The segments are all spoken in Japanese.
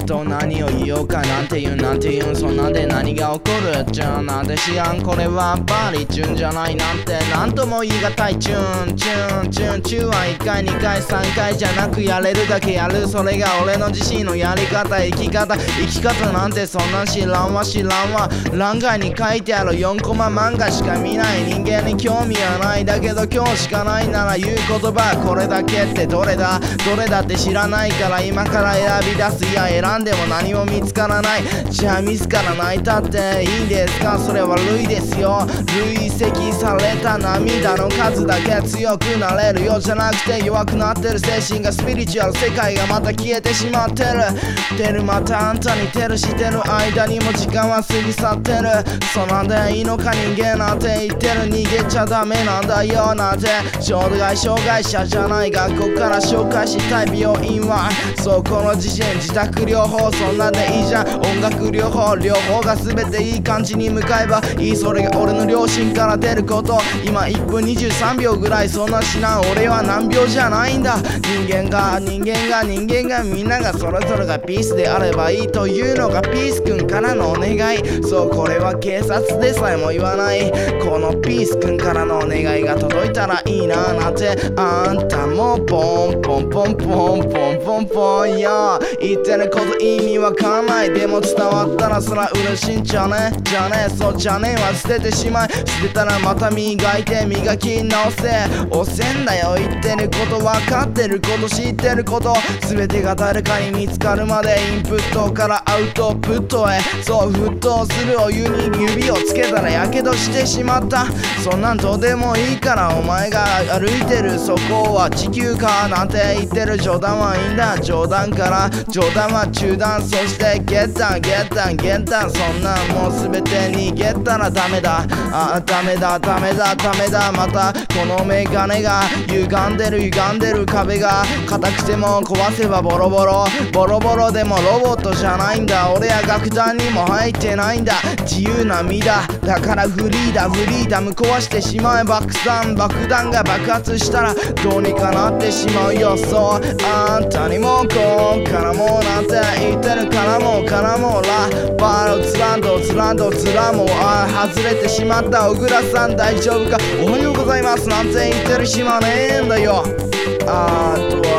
と何を言おうかなんて言うそんなんで何が起こるじゃあなんで知らんこれはバリチュンじゃないなんてなんとも言い難いチュンチュンは1回2回3回じゃなくやれるだけやるそれが俺の自身のやり方生き方なんてそんなん知らんわ欄外に書いてある4コマ漫画しか見ない人間に興味はないだけど今日しかないなら言う言葉これだけってどれだって知らないから今から選び出すいや選んでも何も見つからないじゃあ自ら泣いたっていいですかそれは類ですよ累積された涙の数だけ強くなれるよじゃなくて弱くなってる精神がスピリチュアル世界がまた消えてしまってるまたあんたにテルしてる間にも時間は過ぎ去ってるそなんでいいのか人間なんて言ってる逃げちゃダメなんだよなんて障害者じゃない学校から紹介したい病院はそうこの自身自宅療法そんなんでいいじゃん音楽療法が全ていい感じに向かえばいいそれが俺の良心から出ること今1分23秒ぐらいそんな知らん俺は難病じゃないんだ人間がみんながそれぞれがピースであればいいというのがピースくんからのお願いそうこれは警察でさえも言わないこのピースくんからのお願いが届いたらいいななんてあんたもポンポンポンポンポンポンポンよ言ってること意味わかんないでも伝わったらそら嬉しいんじゃねそうじゃねは捨ててしまい捨てたらまた磨いて磨き直せ押せんだよ言ってること分かってること知ってること全てが誰かに見つかるまでインプットからアウトプットへそう沸騰するお湯に指をつけたらやけどしてしまったそんなんどうでもいいからお前が歩いてるそこは地球かなんて言ってる冗談はいいんだ冗談から冗談は中断そしてゲッタンそんなんもう全て逃げたらダメだダメだまたこのメガネが歪んでる壁が硬くても壊せばボロボロでもロボットじゃないんだ俺や楽団にも入ってないんだ自由な身だだからフリーダム壊してしまえ爆弾が爆発したらどうにかなってしまうよそうあんたにもこんからもなんて言ってるからもラバーツランドも外れてしまった小倉さん大丈夫かおはようございますなんて言ってる暇ねえんだよあ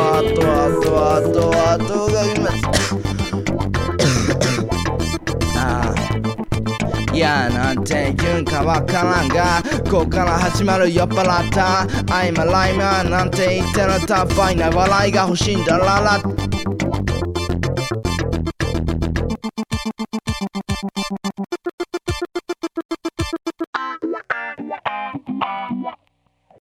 とがいますいやなんて言うんかわからんがここから始まる酔っ払ったI'm a rhymerなんて言ってるたファイな笑いが欲しいんだらら